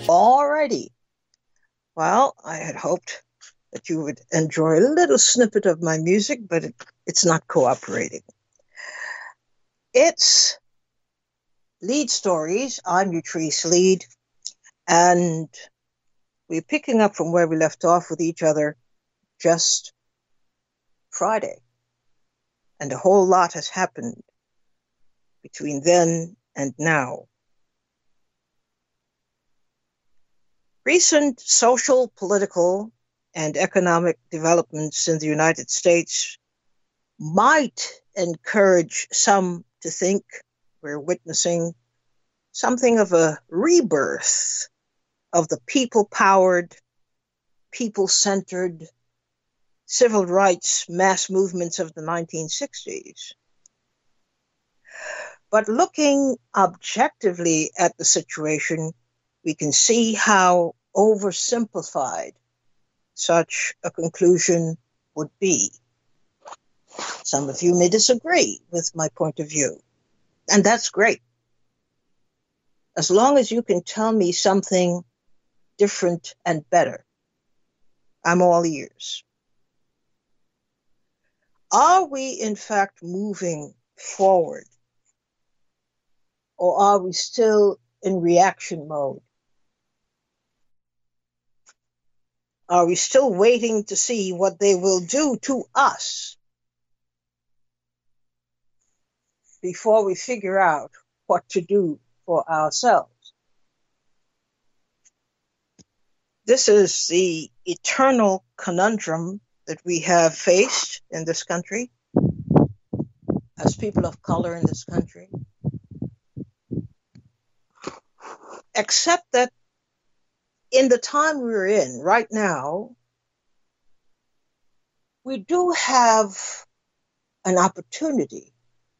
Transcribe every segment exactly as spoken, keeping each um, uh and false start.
Alrighty. Well, I had hoped that you would enjoy a little snippet of my music, but it, it's not cooperating. It's Lead Stories. I'm Utrice Lead, and we're picking up from where we left off with each other just Friday. And a whole lot has happened between then and now. Recent social, political, and economic developments in the United States might encourage some to think we're witnessing something of a rebirth of the people-powered, people-centered civil rights mass movements of the nineteen sixties. But looking objectively at the situation, we can see how oversimplified such a conclusion would be. Some of you may disagree with my point of view, and that's great. As long as you can tell me something different and better, I'm all ears. Are we in fact moving forward, or are we still in reaction mode? Are we still waiting to see what they will do to us before we figure out what to do for ourselves? This is the eternal conundrum that we have faced in this country, as people of color in this country. Except that in the time we're in right now, we do have an opportunity,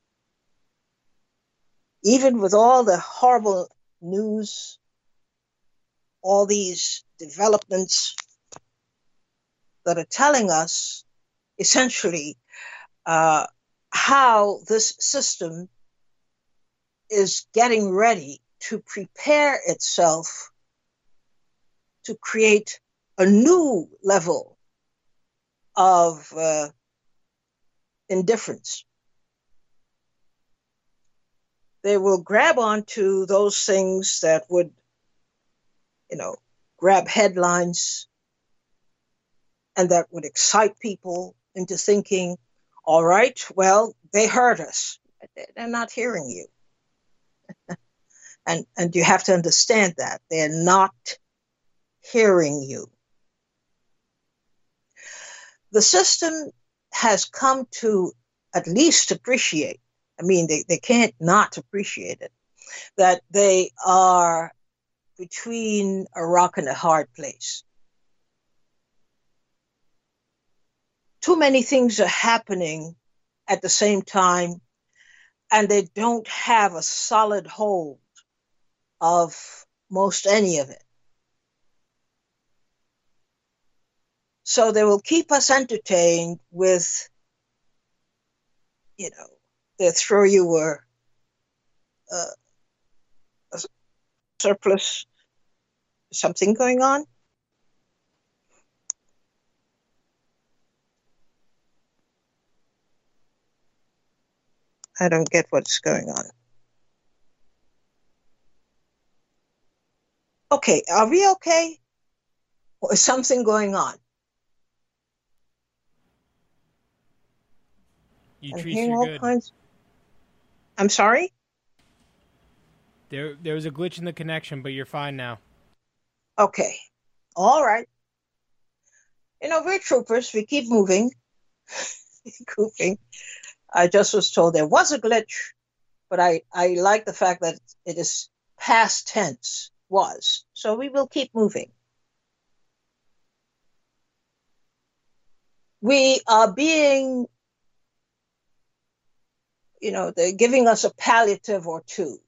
even with all the horrible news, all these developments that are telling us essentially uh, how this system is getting ready to prepare itself to create a new level of uh, indifference. They will grab onto those things that would, you know, grab headlines and that would excite people into thinking, all right, well, they heard us. They're not hearing you. and, and you have to understand that. They're not hearing you. The system has come to at least appreciate, I mean, they, they can't not appreciate it, that they are between a rock and a hard place. Too many things are happening at the same time, and they don't have a solid hold of most any of it. So they will keep us entertained with, you know, they'll throw you a, a, a surplus, something going on. I don't get what's going on. Okay, are we okay? Or is something going on? You I'm treat hearing you're all good. kinds. I'm sorry? There, there was a glitch in the connection, but you're fine now. Okay. All right. You know, we're troopers. We keep moving. Goofing. I just was told there was a glitch, but I, I like the fact that it is past tense, was. So we will keep moving. We are being, you know, they're giving us a palliative or two.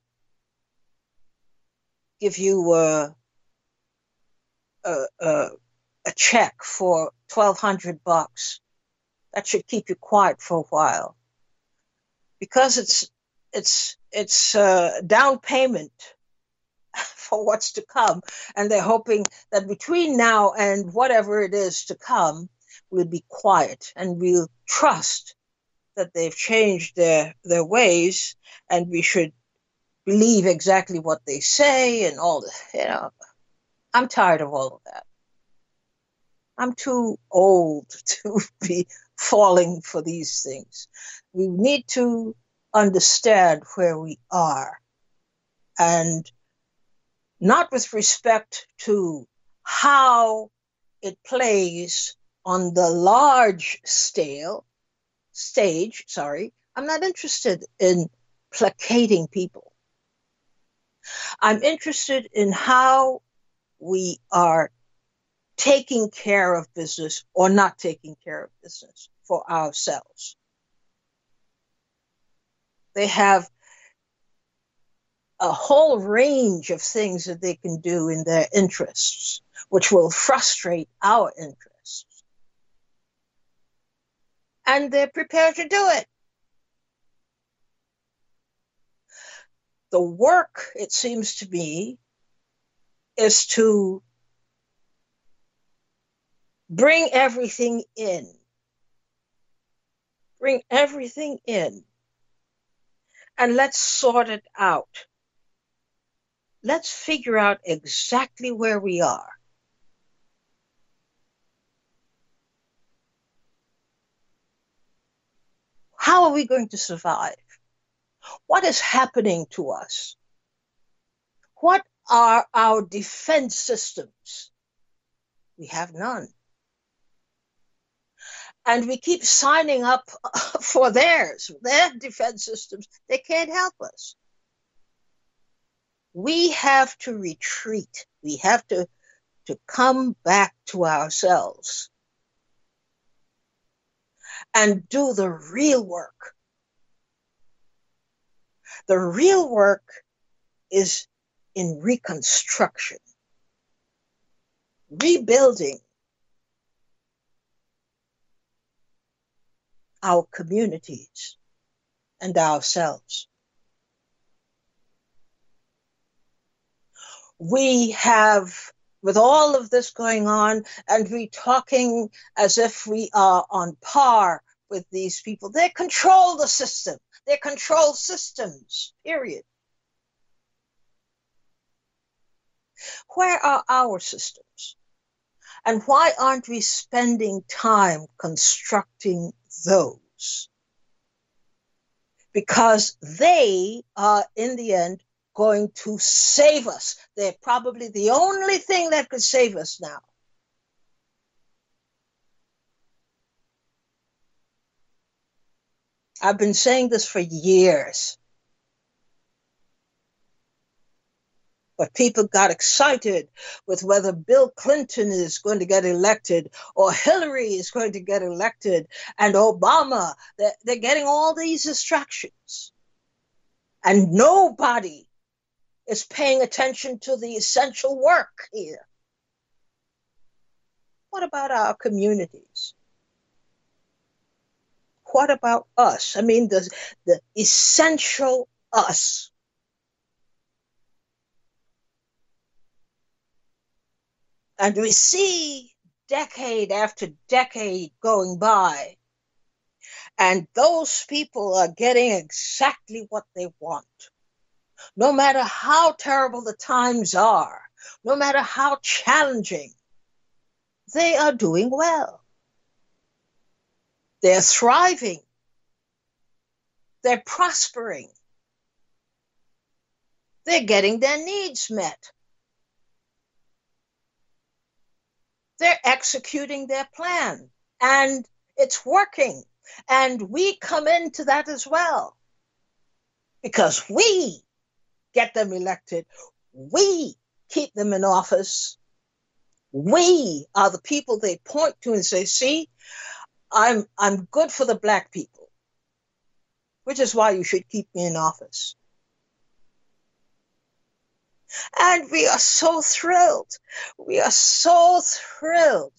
Give you a, a, a, a check for twelve hundred bucks. That should keep you quiet for a while. Because it's, it's, it's a down payment for what's to come. And they're hoping that between now and whatever it is to come, we'll be quiet and we'll trust that they've changed their, their ways, and we should believe exactly what they say and all the, you know, I'm tired of all of that. I'm too old to be falling for these things. We need to understand where we are, and not with respect to how it plays on the large scale, stage, sorry. I'm not interested in placating people. I'm interested in how we are taking care of business or not taking care of business for ourselves. They have a whole range of things that they can do in their interests, which will frustrate our interests. And they're prepared to do it. The work, it seems to me, is to bring everything in. Bring everything in. And let's sort it out. Let's figure out exactly where we are. How are we going to survive? What is happening to us? What are our defense systems? We have none. And we keep signing up for theirs, their defense systems. They can't help us. We have to retreat. We have to, to come back to ourselves and do the real work. The real work is in reconstruction, rebuilding our communities and ourselves. We have, with all of this going on, and we talking as if we are on par with these people. They control the system. They control systems, period. Where are our systems? And why aren't we spending time constructing those? Because they are, in the end, going to save us. They're probably the only thing that could save us now. I've been saying this for years. But people got excited with whether Bill Clinton is going to get elected or Hillary is going to get elected and Obama. They're, they're getting all these distractions. And nobody is paying attention to the essential work here. What about our communities? What about us? I mean, the, the essential us. And we see decade after decade going by, and those people are getting exactly what they want. No matter how terrible the times are, no matter how challenging, they are doing well. They're thriving. They're prospering. They're getting their needs met. They're executing their plan, and it's working. And we come into that as well, because we get them elected. We keep them in office. We are the people they point to and say, see, I'm, I'm good for the Black people, which is why you should keep me in office. And we are so thrilled. We are so thrilled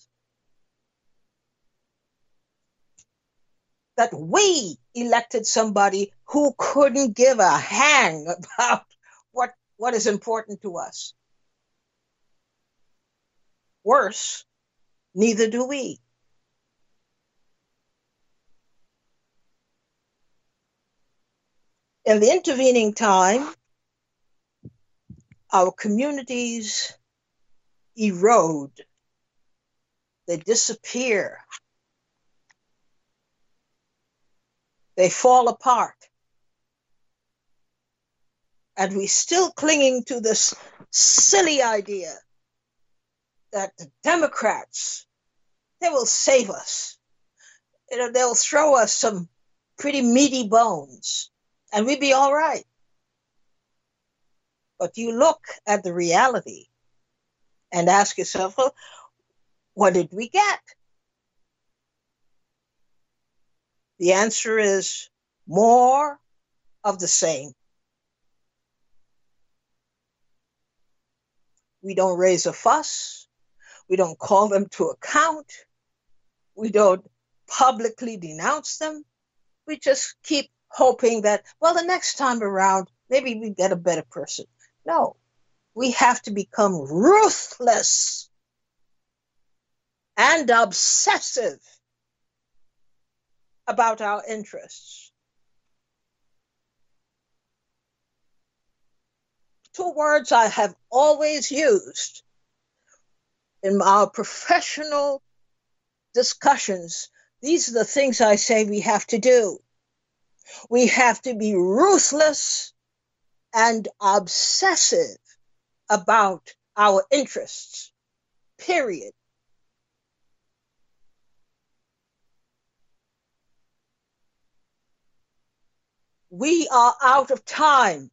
that we elected somebody who couldn't give a hang about what, what is important to us. Worse, neither do we. In the intervening time, our communities erode, they disappear, they fall apart. And we're still clinging to this silly idea that the Democrats, they will save us. You know, they'll throw us some pretty meaty bones and we'd be all right. But you look at the reality and ask yourself, well, what did we get? The answer is more of the same. We don't raise a fuss. We don't call them to account. We don't publicly denounce them. We just keep hoping that, well, the next time around, maybe we get a better person. No, we have to become ruthless and obsessive about our interests. Two words I have always used in our professional discussions. These are the things I say we have to do. We have to be ruthless and obsessive about our interests, period. We are out of time.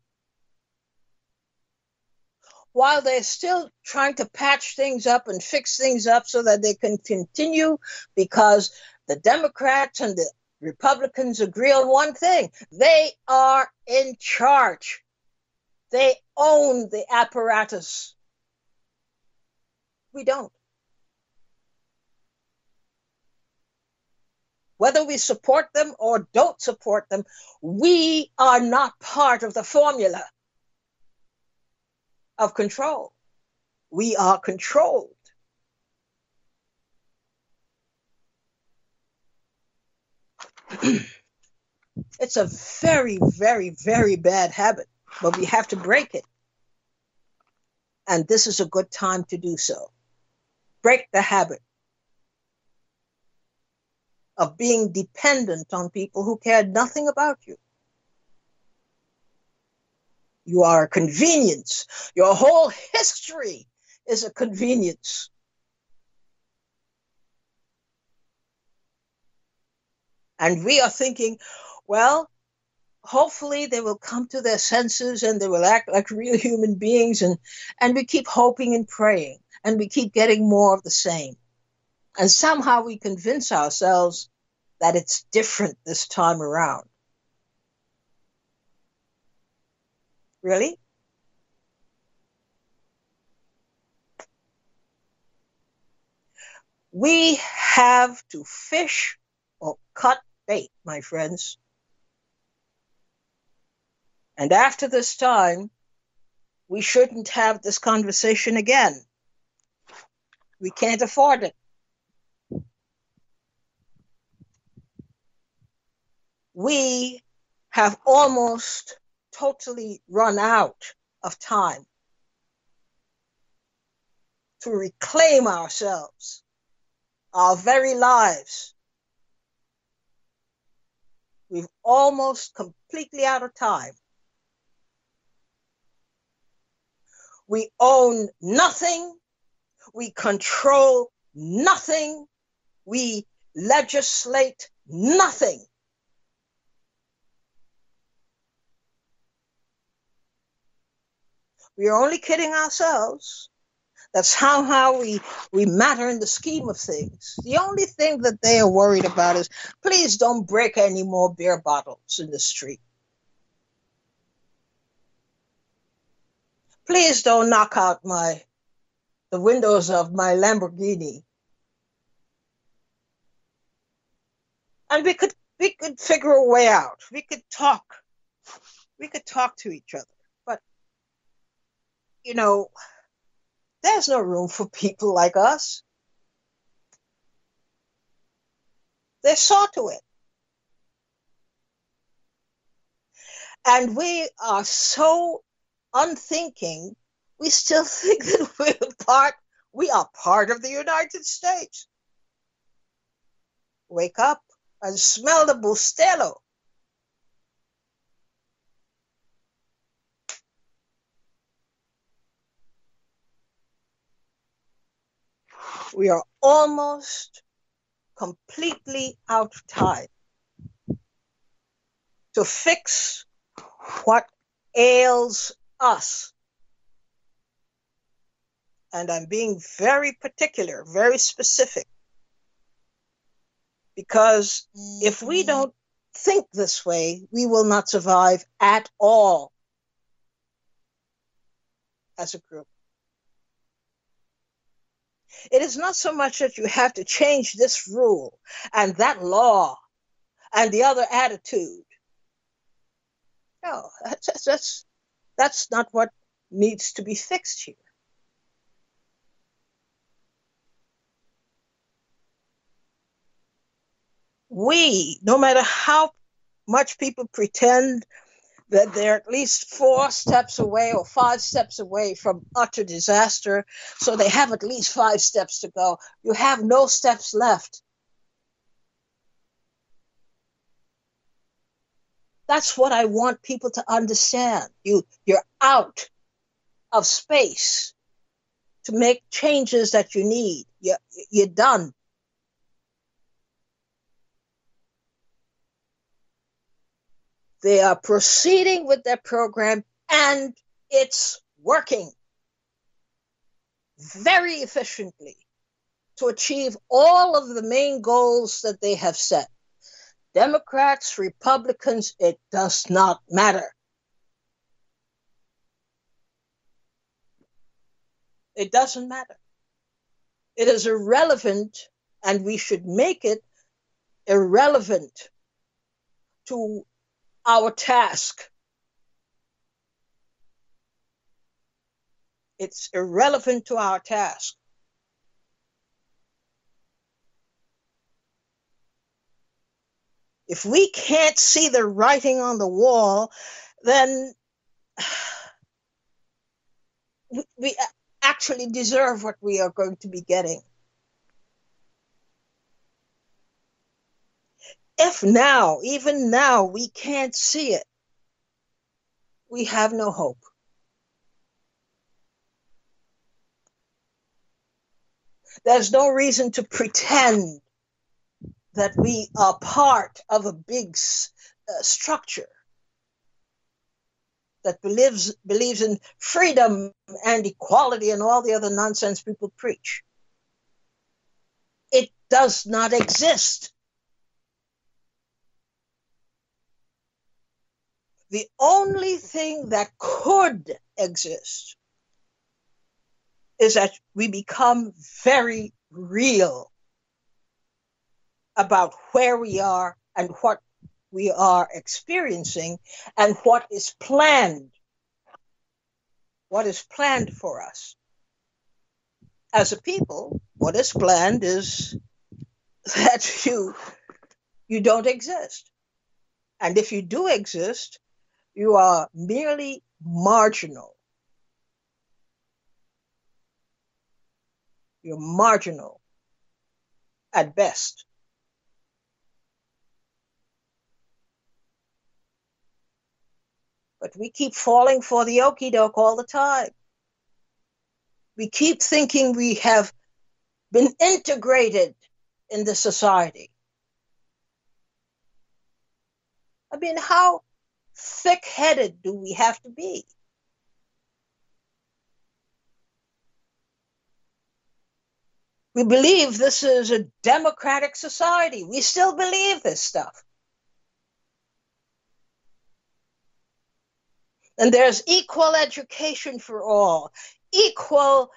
While they're still trying to patch things up and fix things up so that they can continue, because the Democrats and the Republicans agree on one thing. They are in charge. They own the apparatus. We don't. Whether we support them or don't support them, we are not part of the formula of control. We are controlled. It's a very, very, very bad habit, but we have to break it. And this is a good time to do so. Break the habit of being dependent on people who care nothing about you. You are a convenience. Your whole history is a convenience. And we are thinking, well, hopefully they will come to their senses and they will act like real human beings. And, and we keep hoping and praying, and we keep getting more of the same. And somehow we convince ourselves that it's different this time around. Really? We have to fish or cut bait, my friends. And after this time, we shouldn't have this conversation again. We can't afford it. We have almost totally run out of time to reclaim ourselves, our very lives. We've almost completely out of time. We own nothing. We control nothing. We legislate nothing. We are only kidding ourselves. That's how, how we, we matter in the scheme of things. The only thing that they are worried about is, please don't break any more beer bottles in the street. Please don't knock out my the windows of my Lamborghini. And we could we could figure a way out. We could talk. We could talk to each other. But, you know, There's no room for people like us. They saw to it. And we are so unthinking, we still think that we're part, we are part of the United States. Wake up and smell the Bustelo. We are almost completely out of time to fix what ails us. And I'm being very particular, very specific, because if we don't think this way, we will not survive at all as a group. It is not so much that you have to change this rule and that law and the other attitude. No, that's, that's, that's not what needs to be fixed here. We, no matter how much people pretend that they're at least four steps away or five steps away from utter disaster, so they have at least five steps to go, you have no steps left. That's what I want people to understand. You, you're out of space to make changes that you need. You're, you're done. They are proceeding with their program, and it's working very efficiently to achieve all of the main goals that they have set. Democrats, Republicans, it does not matter. It doesn't matter. It is irrelevant, and we should make it irrelevant to our task. It's irrelevant to our task. If we can't see the writing on the wall, then we actually deserve what we are going to be getting. If now, even now, we can't see it, we have no hope. There's no reason to pretend that we are part of a big uh, structure that believes, believes in freedom and equality and all the other nonsense people preach. It does not exist. The only thing that could exist is that we become very real about where we are and what we are experiencing and what is planned, what is planned for us. As a people, what is planned is that you, you don't exist. And if you do exist, you are merely marginal. You're marginal at best. But we keep falling for the okie doke all the time. We keep thinking we have been integrated in the society. I mean, how thick-headed do we have to be? We believe this is a democratic society. We still believe this stuff. And there's equal education for all, equal,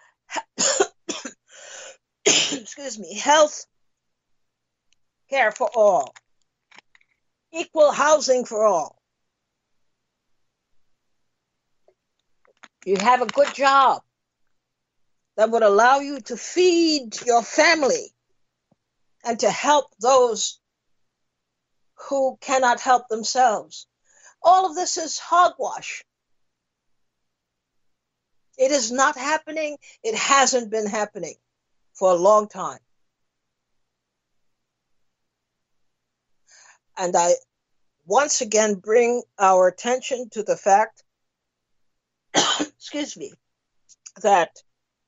excuse me, health care for all, equal housing for all. You have a good job. that would allow you to feed your family and to help those who cannot help themselves. All of this is hogwash. It is not happening. It hasn't been happening for a long time. And I once again bring our attention to the fact, excuse me, that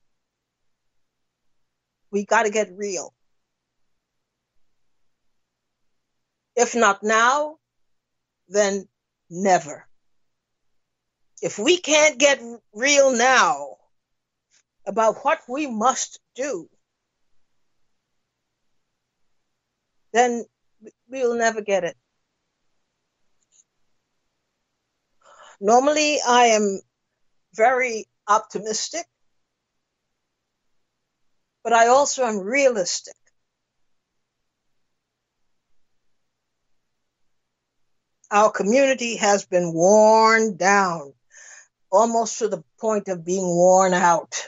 we got to get real. If not now, then never. If we can't get real now about what we must do, then we'll never get it. Normally, I am very optimistic, but I also am realistic. Our community has been worn down, almost to the point of being worn out.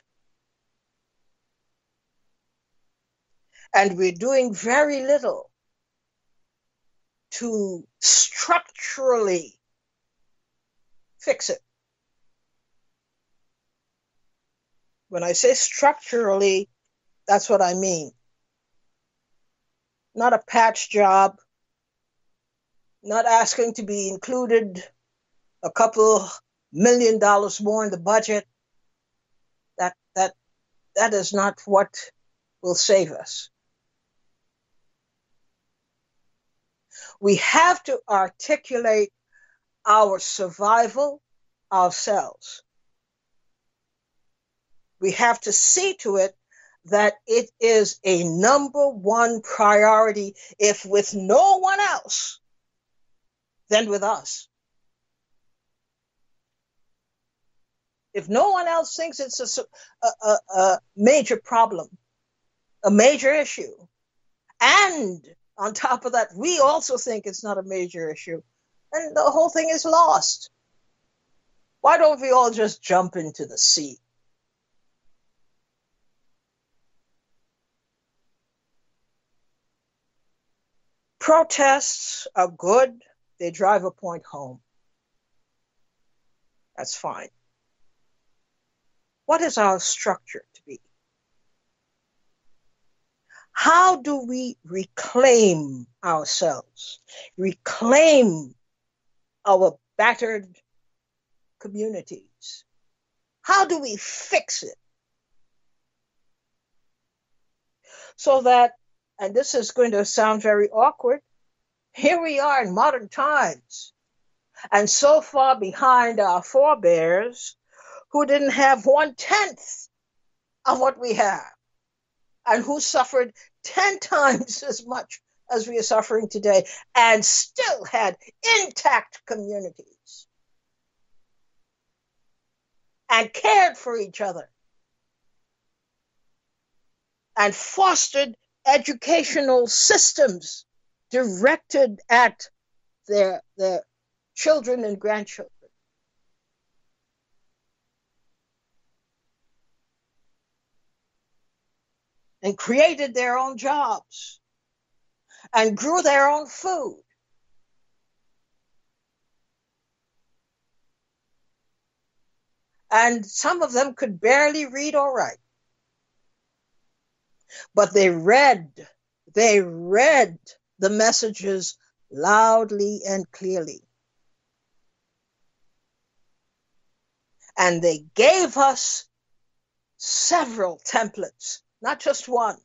And we're doing very little to structurally fix it. When I say structurally, that's what I mean. Not a patch job, not asking to be included a couple million dollars more in the budget. That that that is not what will save us. We have to articulate our survival ourselves. We have to see to it that it is a number one priority, if with no one else, then with us. If no one else thinks it's a, a, a, a major problem, a major issue, and on top of that, we also think it's not a major issue, and the whole thing is lost. Why don't we all just jump into the sea? Protests are good. They drive a point home. That's fine. What is our structure to be? How do we reclaim ourselves, reclaim our battered communities? How do we fix it? So that, and this is going to sound very awkward, here we are in modern times, and so far behind our forebears who didn't have one-tenth of what we have, and who suffered ten times as much as we are suffering today, and still had intact communities, and cared for each other, and fostered educational systems directed at their, their children and grandchildren. And created their own jobs and grew their own food. And some of them could barely read or write. But they read, they read the messages loudly and clearly. And they gave us several templates, not just one.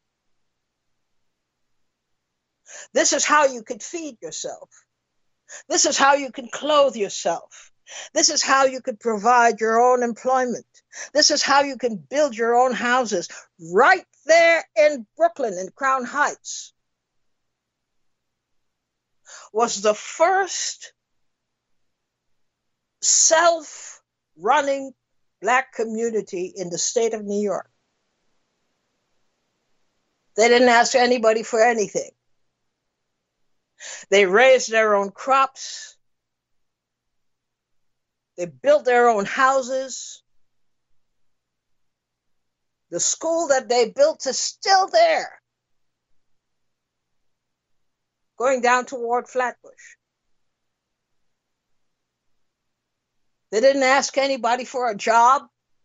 This is how you could feed yourself. This is how you can clothe yourself. This is how you could provide your own employment. This is how you can build your own houses right there in Brooklyn, in Crown Heights. Was the first self-running Black community in the state of New York. They didn't ask anybody for anything. They raised their own crops. They built their own houses. The school that they built is still there, going down toward Flatbush. They didn't ask anybody for a job.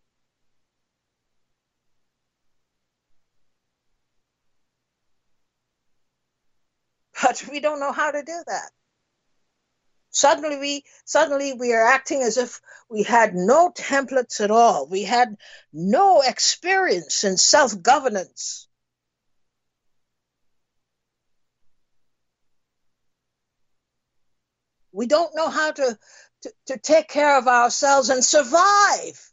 But we don't know how to do that. Suddenly we suddenly we are acting as if we had no templates at all. We had no experience in self-governance. We don't know how to, to, to take care of ourselves and survive.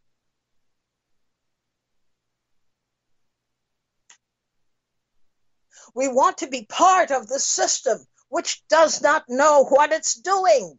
We want to be part of the system which does not know what it's doing.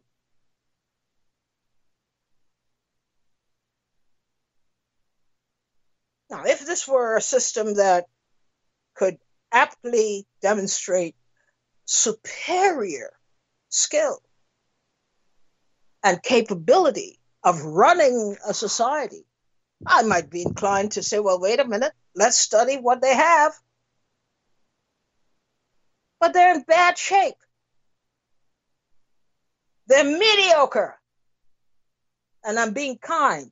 Now, if this were a system that could aptly demonstrate superior skill and capability of running a society, I might be inclined to say, well, wait a minute, let's study what they have. But they're in bad shape. They're mediocre. And I'm being kind.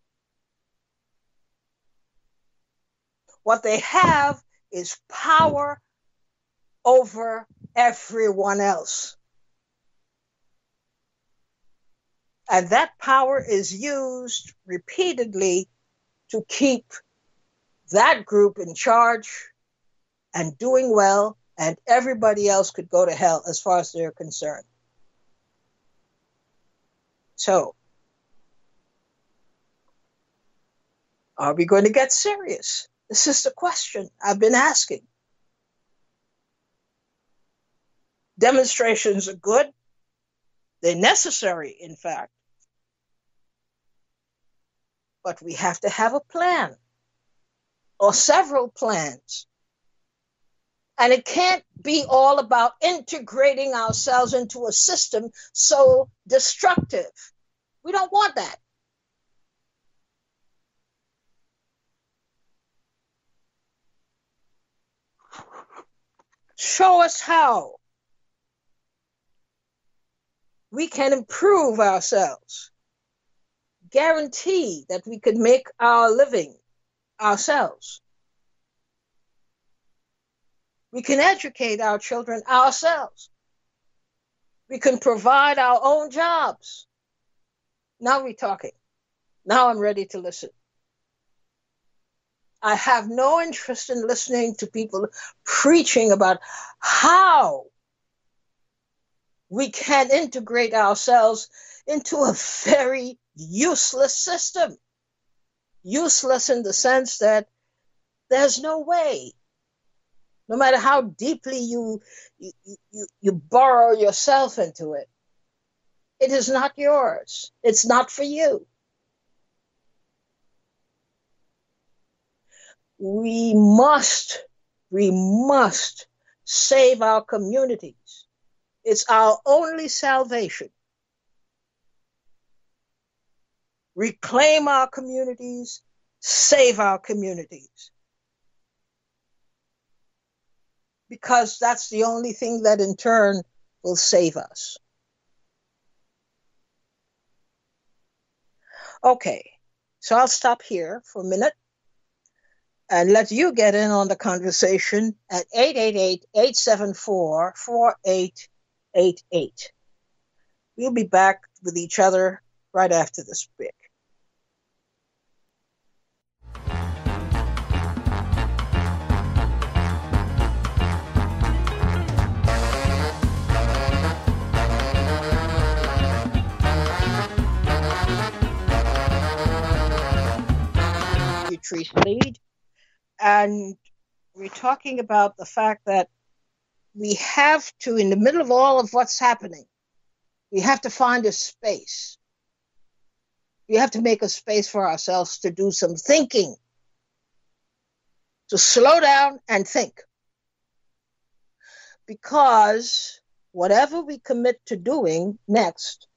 What they have is power over everyone else. And that power is used repeatedly to keep that group in charge and doing well, and everybody else could go to hell as far as they're concerned. So, are we going to get serious? This is the question I've been asking. Demonstrations are good. They're necessary, in fact. But we have to have a plan, or several plans. And it can't be all about integrating ourselves into a system so destructive. We don't want that. Show us how we can improve ourselves. Guarantee that we could make our living ourselves. We can educate our children ourselves. We can provide our own jobs. Now we're talking. Now I'm ready to listen. I have no interest in listening to people preaching about how we can integrate ourselves into a very useless system. Useless in the sense that there's no way. No matter how deeply you, you, you, you burrow yourself into it, it is not yours. It's not for you. We must, we must save our communities. It's our only salvation. Reclaim our communities, save our communities. Because that's the only thing that in turn will save us. Okay, so I'll stop here for a minute and let you get in on the conversation at eight eight eight, eight seven four, four eight eight eight. We'll be back with each other right after this break. Treat lead, and we're talking about the fact that we have to, in the middle of all of what's happening, we have to find a space. We have to make a space for ourselves to do some thinking, to slow down and think. Because whatever we commit to doing next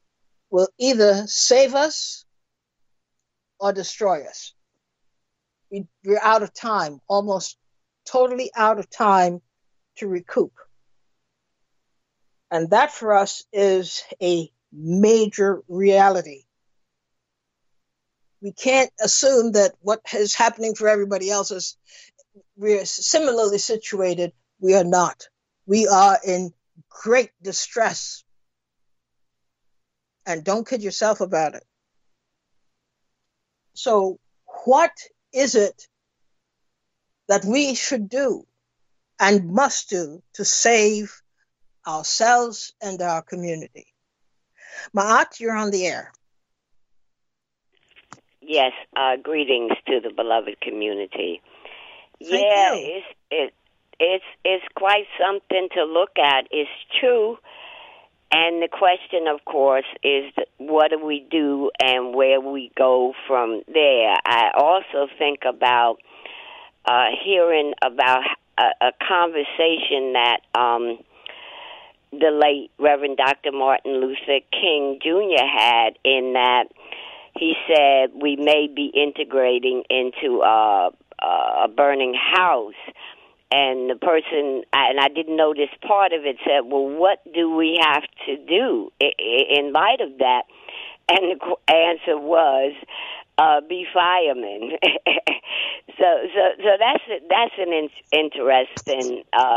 will either save us or destroy us. we, we're out of time, almost totally out of time to recoup. And that for us is a major reality. We can't assume that what is happening for everybody else is we're similarly situated. We are not. We are in great distress. And don't kid yourself about it. So what is it that we should do and must do to save ourselves and our community? Ma'at, you're on the air. Yes, uh, greetings to the beloved community. Thank yeah, you. it's it, it's it's quite something to look at. It's true, and the question, of course, is what do we do and where we go from there. I also think about uh, hearing about a, a conversation that um, the late Reverend Doctor Martin Luther King Junior had, in that he said we may be integrating into uh, a burning house. And the person, and I didn't know this part of it, said, well, what do we have to do in light of that? And the answer was, uh, be firemen. so, so, so that's that's an in- interesting uh,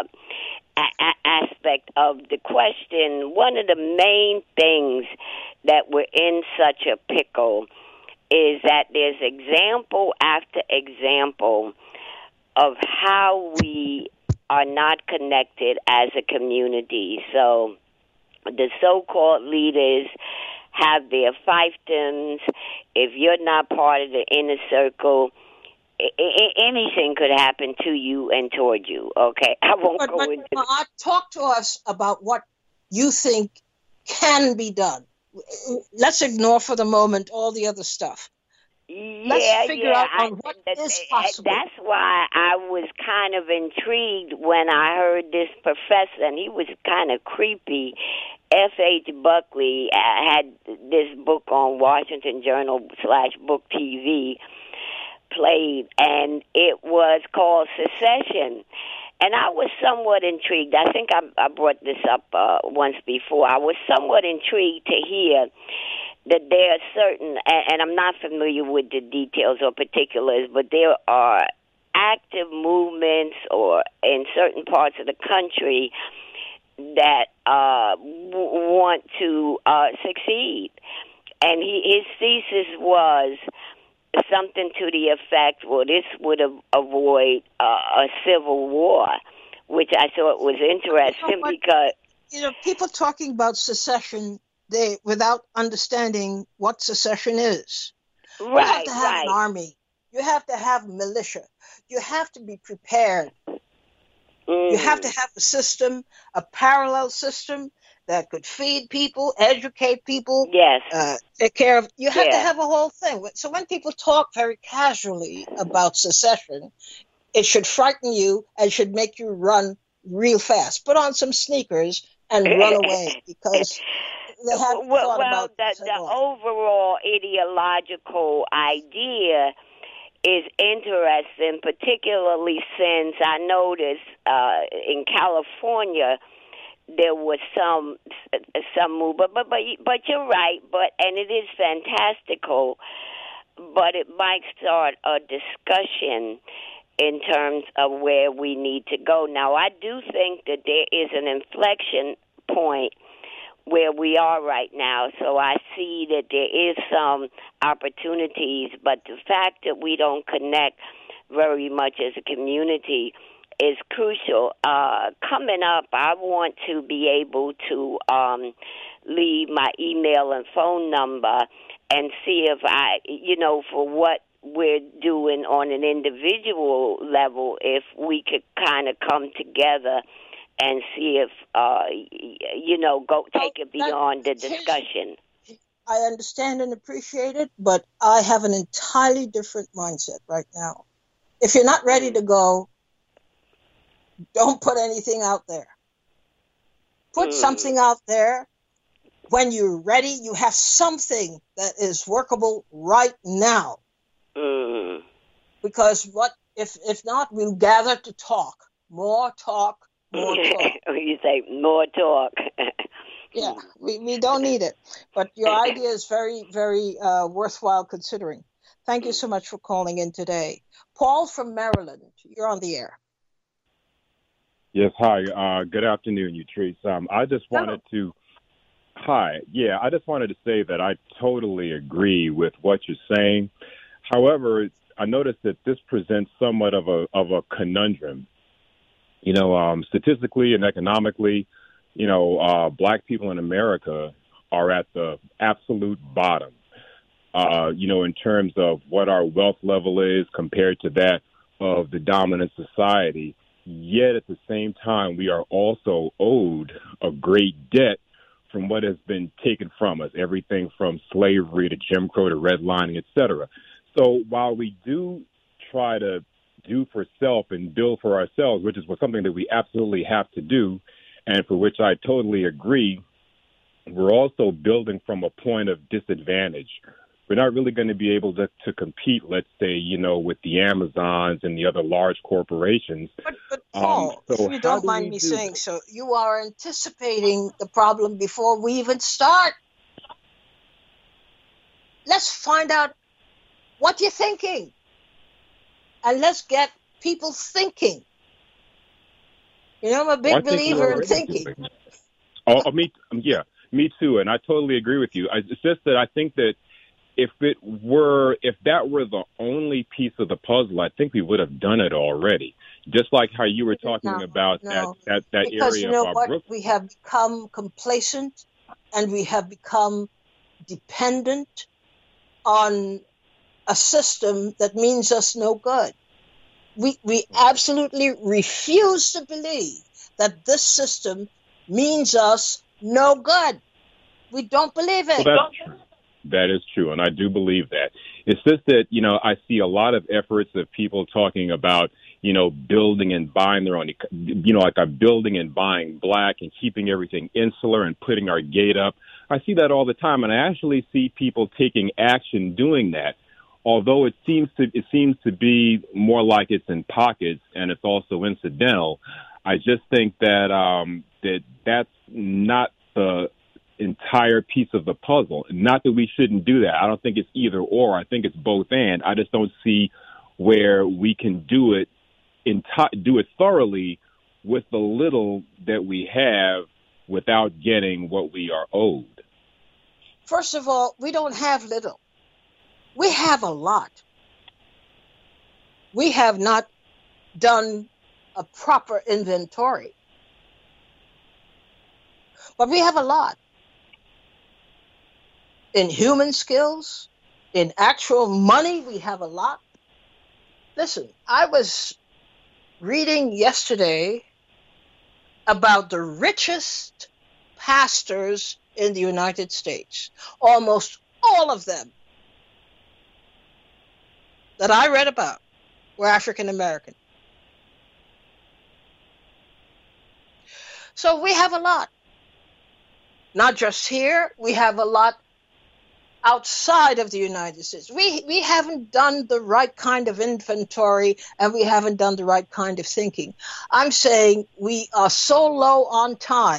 a- aspect of the question. One of the main things that we're in such a pickle is that there's example after example of how we are not connected as a community. So the so-called leaders have their fiefdoms. If you're not part of the inner circle, I- I- anything could happen to you and toward you. Okay, I won't But, go but into. uh, talk to us about what you think can be done. Let's ignore for the moment all the other stuff. Let's Yeah, figure yeah. out I, on what that, is possible. That's why I was kind of intrigued when I heard this professor, and he was kind of creepy. F H Buckley had this book on Washington Journal slash Book T V played, and it was called Secession. And I was somewhat intrigued. I think I, I brought this up uh, once before. I was somewhat intrigued to hear that there are certain, and I'm not familiar with the details or particulars, but there are active movements or in certain parts of the country that uh, w- want to uh, succeed. And he, his thesis was something to the effect, well, this would av- avoid uh, a civil war, which I thought was interesting because... You know, people talking about secession, they without understanding what secession is. Right, you have to have right. an army. You have to have militia. You have to be prepared. Mm. You have to have a system, a parallel system that could feed people, educate people, yes. uh, take care of. You have yeah. to have a whole thing. So when people talk very casually about secession, it should frighten you and should make you run real fast. Put on some sneakers and run away, because they haven't well, thought well, about the, this at the all. overall ideological idea is interesting, particularly since I noticed uh, in California there was some some move, but but but but you're right. But and it is fantastical, but it might start a discussion in terms of where we need to go. Now, I do think that there is an inflection point where we are right now, so I see that there is some opportunities, but the fact that we don't connect very much as a community is crucial. Uh, coming up, I want to be able to um, leave my email and phone number and see if I, you know, for what we're doing on an individual level, if we could kind of come together and see if, uh, you know, go take it beyond the discussion. I understand and appreciate it, but I have an entirely different mindset right now. If you're not ready to go, don't put anything out there. Put mm. something out there. When you're ready, you have something that is workable right now. Mm. because what if if not, we'll gather to talk. More talk, more talk. You say more talk. Yeah, we, we don't need it. But your idea is very, very uh, worthwhile considering. Thank you so much for calling in today. Paul from Maryland, you're on the air. Yes, hi. Uh, good afternoon, Utrice. Um, I just wanted Hello. to, hi. Yeah, I just wanted to say that I totally agree with what you're saying. However, I noticed that this presents somewhat of a of a conundrum. You know, um, statistically and economically, you know, uh, black people in America are at the absolute bottom, uh, you know, in terms of what our wealth level is compared to that of the dominant society. Yet at the same time, we are also owed a great debt from what has been taken from us, everything from slavery to Jim Crow to redlining, et cetera. So while we do try to do for self and build for ourselves, which is something that we absolutely have to do, and for which I totally agree, we're also building from a point of disadvantage. We're not really going to be able to, to compete, let's say, you know, with the Amazons and the other large corporations. But, but Paul, um, so if you don't do mind me do saying this? so, you are anticipating the problem before we even start. Let's find out what you're thinking. And let's get people thinking. You know, I'm a big Well, I think we're believer in already thinking. doing. Oh, oh, me, yeah, me too, and I totally agree with you. I, it's just that I think that if it were, if that were the only piece of the puzzle, I think we would have done it already. Just like how you were talking No, about no. that that, that Because area you know of our what? Brooklyn. We have become complacent and we have become dependent on a system that means us no good. We we absolutely refuse to believe that this system means us no good. We don't believe it. Well, that's true. That is true, and I do believe that. It's just that, you know, I see a lot of efforts of people talking about, you know, building and buying their own, you know, like a building and buying black and keeping everything insular and putting our gate up. I see that all the time, and I actually see people taking action doing that. Although it seems to it seems to be more like it's in pockets and it's also incidental, I just think that um, that that's not the entire piece of the puzzle. Not that we shouldn't do that. I don't think it's either or. I think it's both and. I just don't see where we can do it in t- do it thoroughly with the little that we have without getting what we are owed. First of all, we don't have little. We have a lot. We have not done a proper inventory. But we have a lot. In human skills, in actual money, we have a lot. Listen, I was reading yesterday about the richest pastors in the United States. Almost all of them that I read about were African American. So we have a lot. Not just here, we have a lot outside of the United States. We we haven't done the right kind of inventory and we haven't done the right kind of thinking. I'm saying we are so low on time.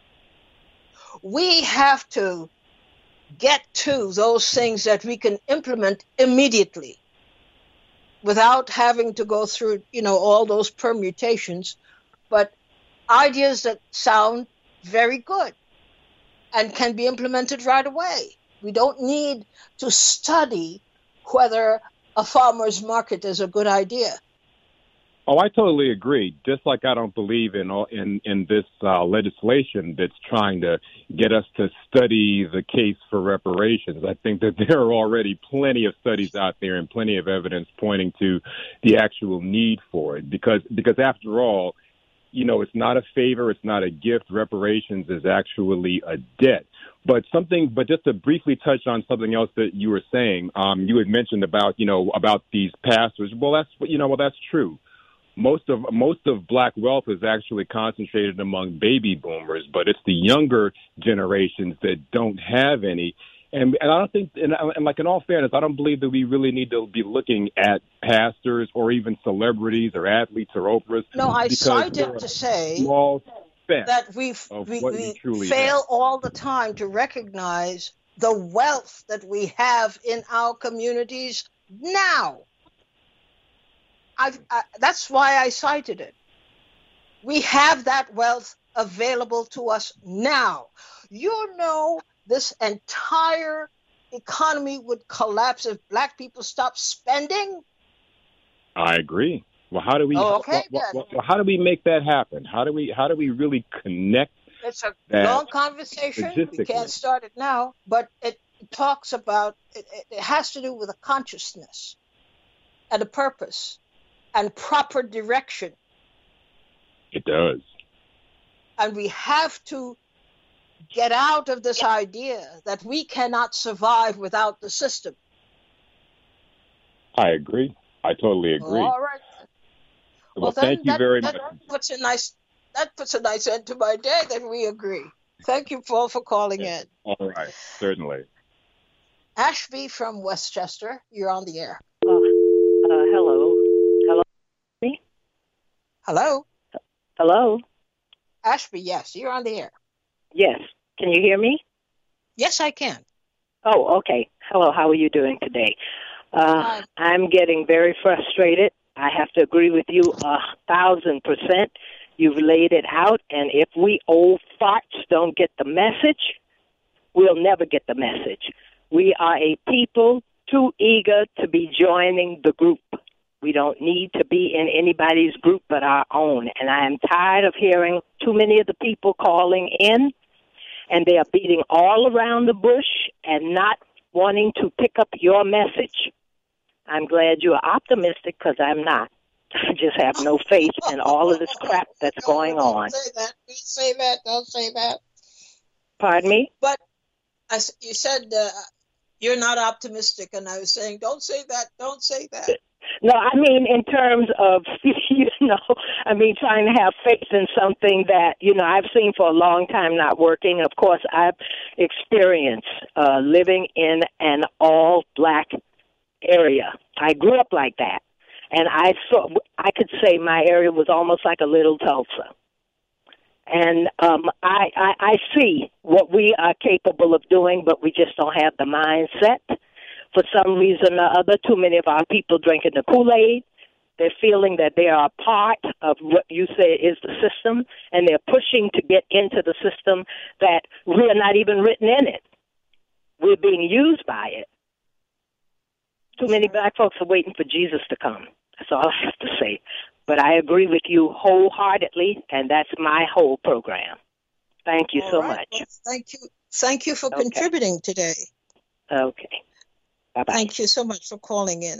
We have to get to those things that we can implement immediately without having to go through, you know, all those permutations, but ideas that sound very good and can be implemented right away. We don't need to study whether a farmer's market is a good idea. Oh, I totally agree. Just like I don't believe in all, in in this uh, legislation that's trying to get us to study the case for reparations. I think that there are already plenty of studies out there and plenty of evidence pointing to the actual need for it. Because because after all, you know, it's not a favor, it's not a gift. Reparations is actually a debt. But something, but just to briefly touch on something else that you were saying, um, you had mentioned about, you know, about these pastors. Well, that's, you know, well, that's true. Most of most of black wealth is actually concentrated among baby boomers, but it's the younger generations that don't have any. And, and I don't think, and, and like in all fairness, I don't believe that we really need to be looking at pastors or even celebrities or athletes or Oprahs. No, I cited to say small that we we, we, we fail have. all the time to recognize the wealth that we have in our communities now. I've, I, that's why I cited it. We have that wealth available to us now. You know, this entire economy would collapse if black people stopped spending. I agree. Well, how do we? Oh, okay, well, well, well, how do we make that happen? How do we? How do we really connect? It's a long conversation. We can't start it now, but it talks about. It, it has to do with a consciousness, and a purpose, and proper direction. It does. And we have to get out of this idea that we cannot survive without the system. I agree. I totally agree. All right. Well, well thank you that, very that much. Puts a nice, that puts a nice end to my day that we agree. Thank you, Paul, for calling yeah. in. All right. Certainly. Ashby from Westchester, you're on the air. Uh, uh, hello. Hello. Me? Hello. Hello. Ashby, yes, you're on the air. Yes. Can you hear me? Yes, I can. Oh, okay. Hello. How are you doing today? Uh, I'm getting very frustrated. I have to agree with you a thousand percent. You've laid it out, and if we old farts don't get the message, we'll never get the message. We are a people too eager to be joining the group. We don't need to be in anybody's group but our own. And I am tired of hearing too many of the people calling in, and they are beating all around the bush and not wanting to pick up your message. I'm glad you're optimistic because I'm not. I just have no faith in all of this crap that's no, going don't on. Say that. Don't say that. Don't say that. Pardon me? But as you said, uh, you're not optimistic, and I was saying, don't say that. Don't say that. No, I mean in terms of, you know, I mean trying to have faith in something that, you know, I've seen for a long time not working. Of course, I've experienced uh, living in an all-black area. I grew up like that. And I saw, I could say my area was almost like a little Tulsa. And um, I, I, I see what we are capable of doing, but we just don't have the mindset. For some reason or other, too many of our people drinking the Kool-Aid. They're feeling that they are a part of what you say is the system, and they're pushing to get into the system that we're not even written in it. We're being used by it. Too many black folks are waiting for Jesus to come. That's all I have to say. But I agree with you wholeheartedly, and that's my whole program. Thank you all so right. much. Well, thank you. Thank you for okay. contributing today. Okay. Bye-bye. Thank you so much for calling in.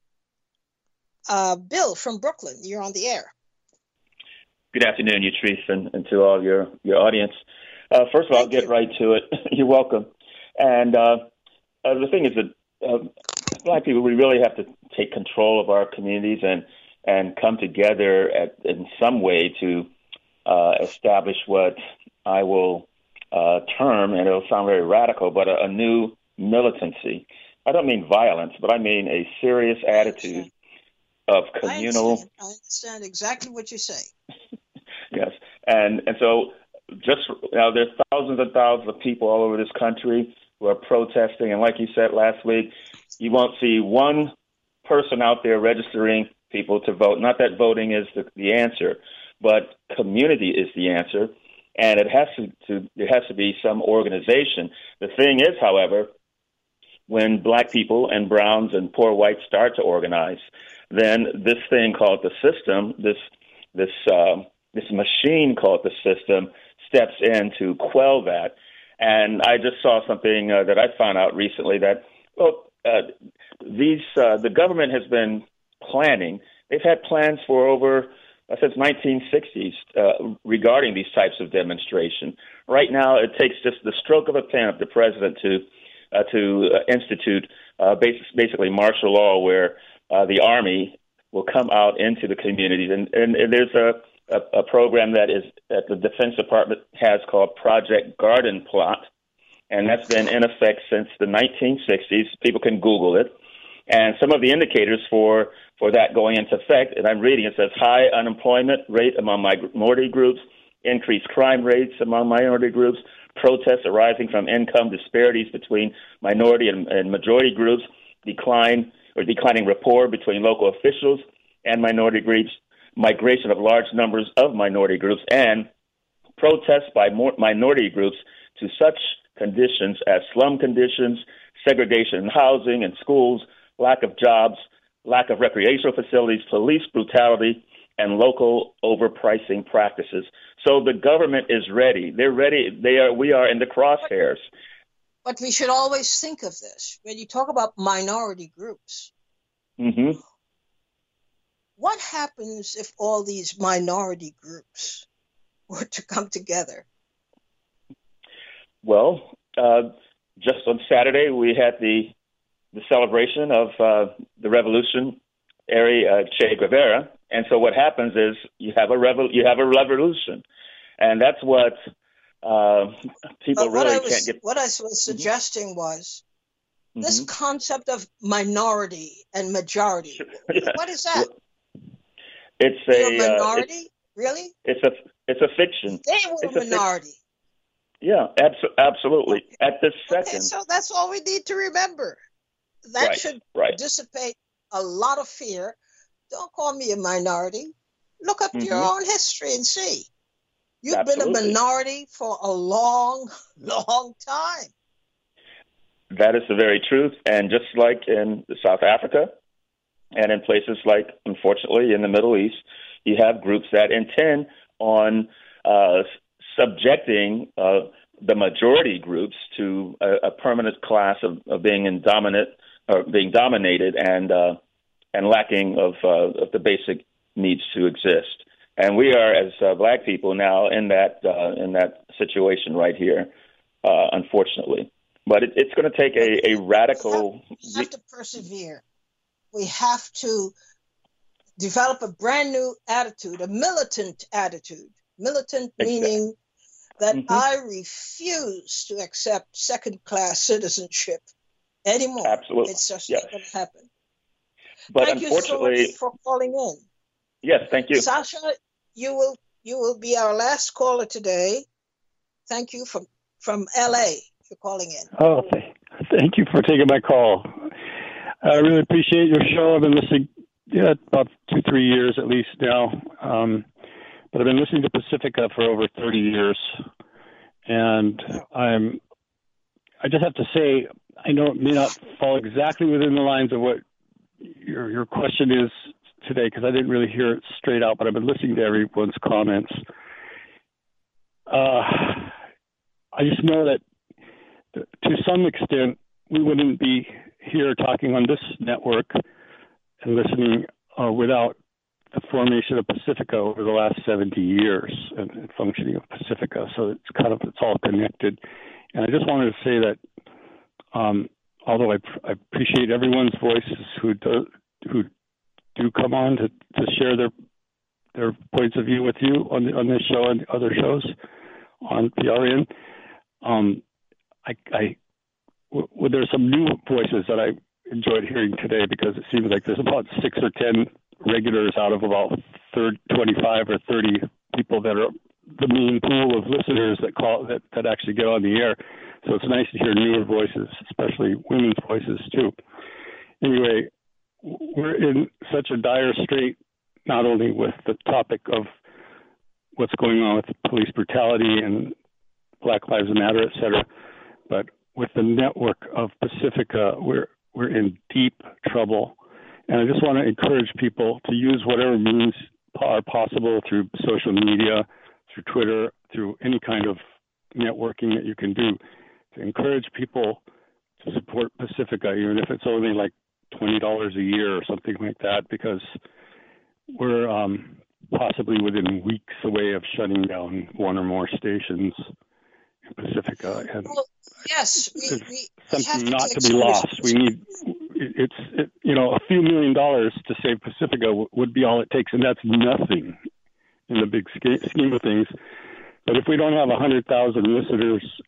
Uh, Bill from Brooklyn, you're on the air. Good afternoon, Yatrice, and, and to all your, your audience. Uh, first of all, I'll get right to it. You're welcome. And uh, uh, the thing is that uh, black people, we really have to take control of our communities and, and come together at, in some way to uh, establish what I will uh, term, and it'll sound very radical, but a, a new militancy. I don't mean violence, but I mean a serious attitude of communal. I understand, I understand exactly what you say. Yes, and and so just now, there's thousands and thousands of people all over this country who are protesting, and like you said last week, you won't see one person out there registering people to vote. Not that voting is the, the answer, but community is the answer, and it has to, to there has to be some organization. The thing is, however, when black people and browns and poor whites start to organize, then this thing called the system, this this uh, this machine called the system, steps in to quell that. And I just saw something uh, that I found out recently that well, uh, these uh, the government has been planning. They've had plans for over uh, since nineteen sixties uh, regarding these types of demonstration. Right now, it takes just the stroke of a pen of the president to Uh, to uh, institute uh, bas- basically martial law, where uh, the Army will come out into the communities. And, and, and there's a, a, a program that is that the Defense Department has called Project Garden Plot. and that's been in effect since the nineteen sixties. People can Google it. And some of the indicators for, for that going into effect, and I'm reading, it says high unemployment rate among minority groups, increased crime rates among minority groups, protests arising from income disparities between minority and, and majority groups, decline or declining rapport between local officials and minority groups, migration of large numbers of minority groups, and protests by more minority groups to such conditions as slum conditions, segregation in housing and schools, lack of jobs, lack of recreational facilities, police brutality, and local overpricing practices. So the government is ready. They're ready. They are. We are in the crosshairs. But we should always think of this when you talk about minority groups. Mm-hmm. What happens if all these minority groups were to come together? Well, uh, just on Saturday we had the the celebration of uh, the revolutionary uh, Che Guevara, and so what happens is you have a revol- you have a revolution, and that's what uh, people what really I was, can't get. What I was suggesting mm-hmm. was this mm-hmm. concept of minority and majority. Yeah. What is that? It's You're a a minority, uh, it's, really? It's a it's a fiction. They were it's a minority. A yeah, abso- absolutely. Okay. At this second. Okay, so that's all we need to remember. That right, should right. dissipate a lot of fear. Don't call me a minority. Look up mm-hmm. your own history and see. You've absolutely. been a minority for a long, long time. That is the very truth. And just like in South Africa and in places like, unfortunately, in the Middle East, you have groups that intend on uh, subjecting uh, the majority groups to a, a permanent class of, of being in dominant or being dominated and uh, and lacking of, uh, of the basic needs to exist. And we are, as uh, Black people, now in that uh, in that situation right here, uh, unfortunately. But it, it's going to take a, a radical. We have, we have to persevere. We have to develop a brand new attitude, a militant attitude. Militant exactly. meaning that mm-hmm. I refuse to accept second-class citizenship anymore. Absolutely. It's just yes. not going to happen. But thank unfortunately, you so much for calling in. Yes, thank you. Sasha, you will you will be our last caller today. Thank you from, from L A for calling in. Oh, th- thank you for taking my call. I really appreciate your show. I've been listening yeah, about two, three years at least now. Um, but I've been listening to Pacifica for over thirty years. And I'm, I just have to say, I know it may not fall exactly within the lines of what your your question is today, because I didn't really hear it straight out, but I've been listening to everyone's comments. Uh, I just know that to some extent, we wouldn't be here talking on this network and listening uh, without the formation of Pacifica over the last seventy years and, and functioning of Pacifica. So it's kind of, it's all connected. And I just wanted to say that um, although I, I appreciate everyone's voices who do, who do come on to, to share their their points of view with you on the, on this show and other shows on P R N, um, I, I w- well, there's some new voices that I enjoyed hearing today, because it seems like there's about six or ten regulars out of about thirty, twenty-five or thirty people that are the main pool of listeners that call that, that actually get on the air. So it's nice to hear newer voices, especially women's voices too. Anyway, we're in such a dire strait, not only with the topic of what's going on with police brutality and Black Lives Matter, et cetera, but with the network of Pacifica, we're we're in deep trouble. And I just want to encourage people to use whatever means are possible through social media, through Twitter, through any kind of networking that you can do, to encourage people to support Pacifica, even if it's only like twenty dollars a year or something like that, because we're um, possibly within weeks away of shutting down one or more stations in Pacifica. And well, yes, we, we something we not to, to be lost. We need, it's, it, you know, a few million dollars to save Pacifica w- would be all it takes, and that's nothing in the big scheme of things. But if we don't have one hundred thousand listeners in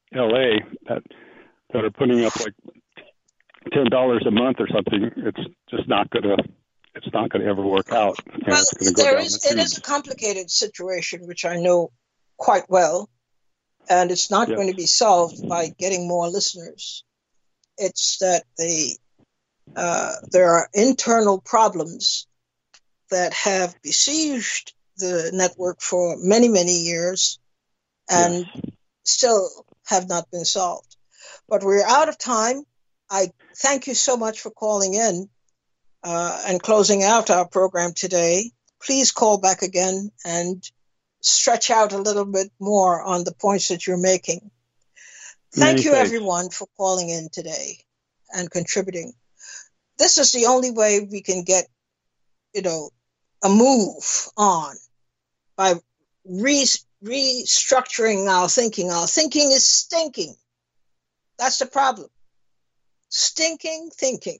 L A that that are putting up like ten dollars a month or something. It's just not going to. It's not going to ever work out. And Well, it's going to go there down is the it is a tubes. complicated situation, which I know quite well, and it's not Yes. going to be solved by getting more listeners. It's that the uh, there are internal problems that have besieged the network for many, many years and Yes. still have not been solved. But we're out of time. I thank you so much for calling in uh, and closing out our program today. Please call back again and stretch out a little bit more on the points that you're making. Thank Many you, thanks. everyone, for calling in today and contributing. This is the only way we can get, you know, a move on by re- restructuring our thinking. Our thinking is stinking. That's the problem. Stinking thinking.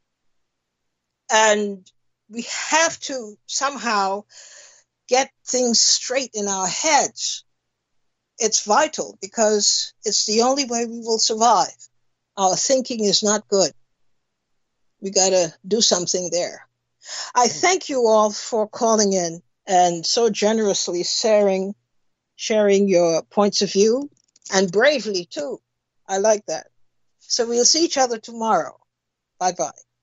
And we have to somehow get things straight in our heads. It's vital because it's the only way we will survive. Our thinking is not good. We got to do something there. I thank you all for calling in and so generously sharing, sharing your points of view, and bravely too. I like that. So we'll see each other tomorrow. Bye-bye.